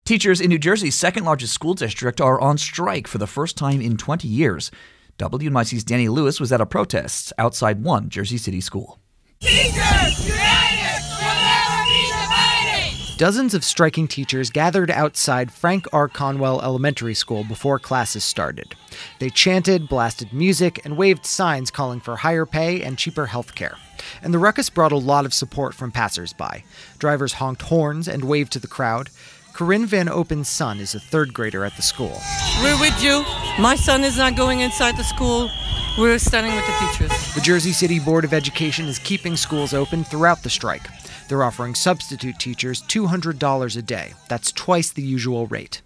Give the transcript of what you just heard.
Teachers in New Jersey's second largest school district are on strike for the first time in 20 years. WNYC's Danny Lewis was at a protest outside one Jersey City school. Teachers united will never be divided! Dozens of striking teachers gathered outside Frank R. Conwell Elementary School before classes started. They chanted, blasted music, and waved signs calling for higher pay and cheaper health care. And the ruckus brought a lot of support from passersby. Drivers honked horns and waved to the crowd. Corinne Van Open's son is a third grader at the school. We're with you. My son is not going inside the school. We're standing with the teachers. The Jersey City Board of Education is keeping schools open throughout the strike. They're offering substitute teachers $200 a day. That's twice the usual rate.